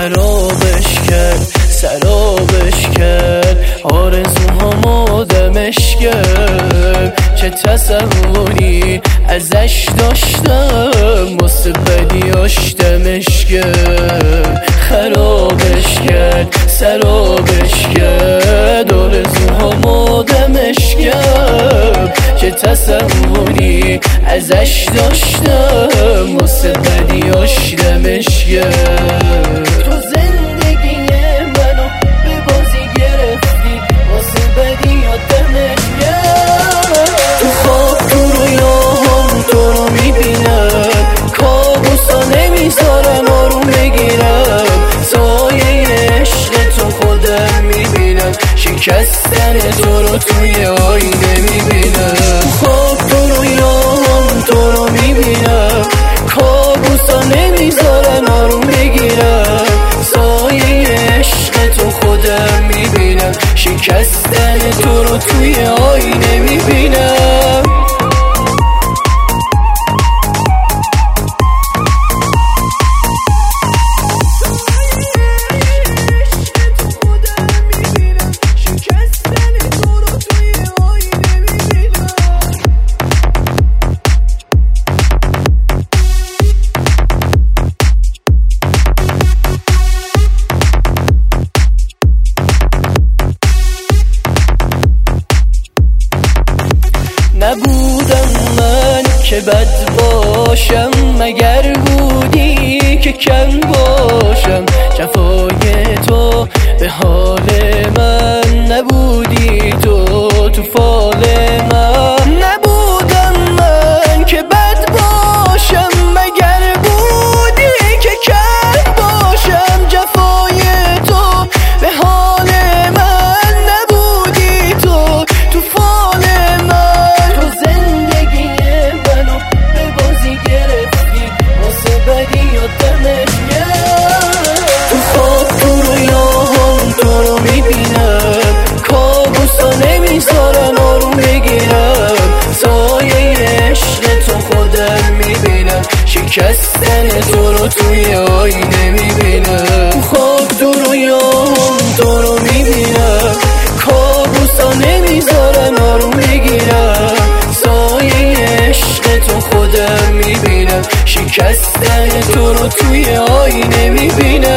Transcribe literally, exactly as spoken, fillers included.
خرابش کرد، سرابش کرد، آرزوهامو دمش کرد. چه تصوری ازش داشتم، واسه بدیاش دمش کرد. خرابش کرد، سرابش کرد، آرزوهامو دمش کرد. چه تصوری ازش داشتم، واسه بدیاش دمش کرد. تو زندگی منو به بازی گرفتی، واسه بدیات دمش کرد. تو خواب تو رویاهم تو رو میبینم، کابوسا نمیذارن آروم بگیرم. سایه عشق تو خودم میبینم، شکستن تو رو توی آینه میبینم. خواب تو رویاهم تو رو میبینم، کابوسا نمیذارن آروم بگیرم. سایه عشق تو خودم میبینم، شکستن تو رو توی آینه میبینم. نبودم من که بد باشم، مگر بودی که کم باشم. جفای تو به حال من، نبودی تو تو فال من. نبودم من که بد باشم، مگر بودی که کم باشم. جفای تو به حال من، نبودی تو تو فال من. نمیذارن آروم بگیرم. سایه عشق تو خودم میبینم، شکستن تو رو توی آینه میبینم. خواب تو رویاهم تو رو میبینم، کابوسا نمیذارن آروم بگیرم. سایه عشق تو خودم میبینم، شکستن تو رو توی آینه میبینم.